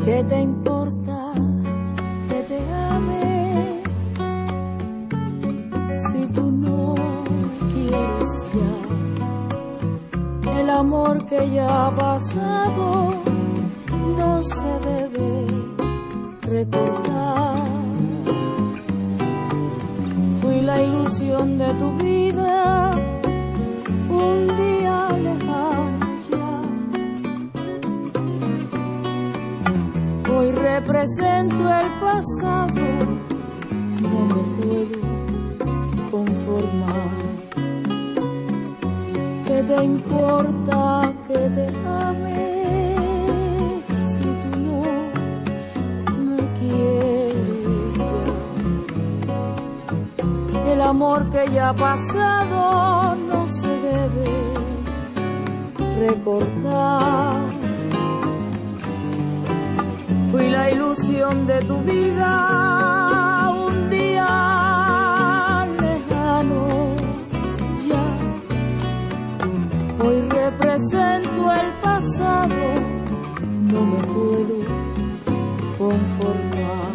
¿Qué te importa que te ame si tú no quieres ya? El amor que ya ha pasado no se debe recordar. Fui la ilusión de tu vida, un día lejano ya. Hoy represento el pasado, no me puedo conformar. ¿Qué te importa que te ame si tú no me quieres ya? El amor que ya ha pasado no se debe recordar. Fui la ilusión de tu vida, un día lejano ya. Hoy represento el pasado, no me puedo conformar.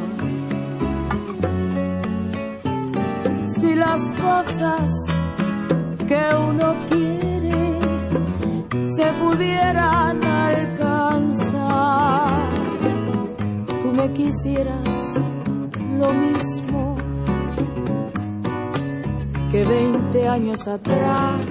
Si las cosas que uno quiere se pudieran alcanzar, tú me quisieras lo mismo que 20 años atrás.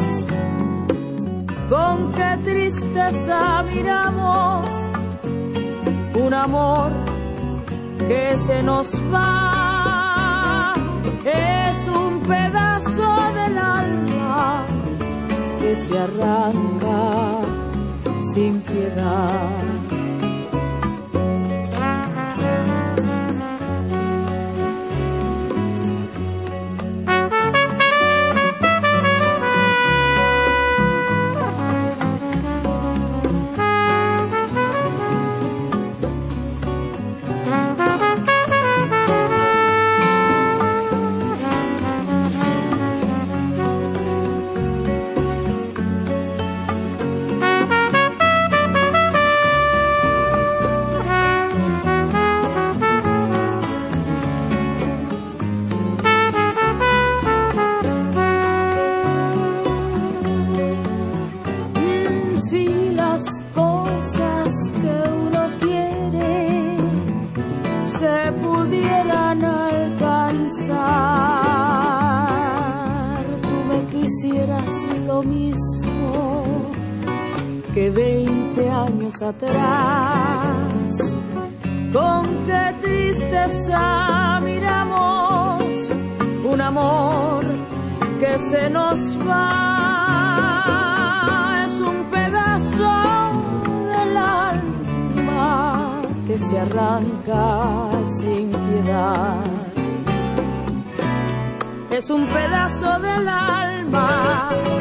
Con qué tristeza miramos un amor que se nos va. Es un pedazo del alma que se arranca sin piedad. Que 20 años atrás. Con qué tristeza miramos un amor que se nos va. Es un pedazo del alma que se arranca sin piedad. Es un pedazo del alma